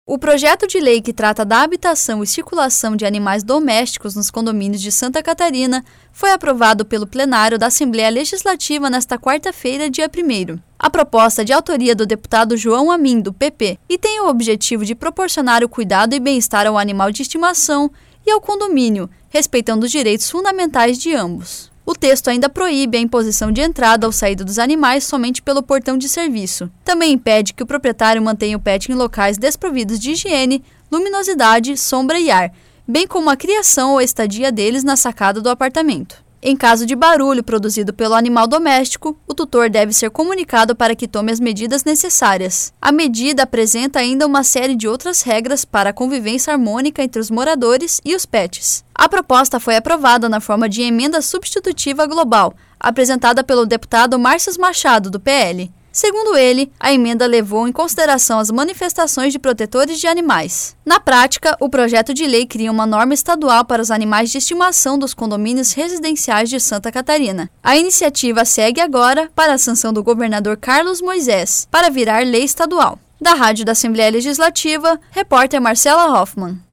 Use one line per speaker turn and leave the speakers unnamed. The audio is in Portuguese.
O projeto de lei que trata da habitação e circulação de animais domésticos nos condomínios de Santa Catarina foi aprovado pelo plenário da Assembleia Legislativa nesta quarta-feira, dia 1º. A proposta é de autoria do deputado João Amin, do PP, e tem o objetivo de proporcionar o cuidado e bem-estar ao animal de estimação e ao condomínio, respeitando os direitos fundamentais de ambos. O texto ainda proíbe a imposição de entrada ou saída dos animais somente pelo portão de serviço. Também impede que o proprietário mantenha o pet em locais desprovidos de higiene, luminosidade, sombra e ar, bem como a criação ou estadia deles na sacada do apartamento. Em caso de barulho produzido pelo animal doméstico, o tutor deve ser comunicado para que tome as medidas necessárias. A medida apresenta ainda uma série de outras regras para a convivência harmônica entre os moradores e os pets. A proposta foi aprovada na forma de emenda substitutiva global, apresentada pelo deputado Márcio Machado, do PL. Segundo ele, a emenda levou em consideração as manifestações de protetores de animais. Na prática, o projeto de lei cria uma norma estadual para os animais de estimação dos condomínios residenciais de Santa Catarina. A iniciativa segue agora para a sanção do governador Carlos Moisés, para virar lei estadual. Da Rádio da Assembleia Legislativa, repórter Marcela Hoffman.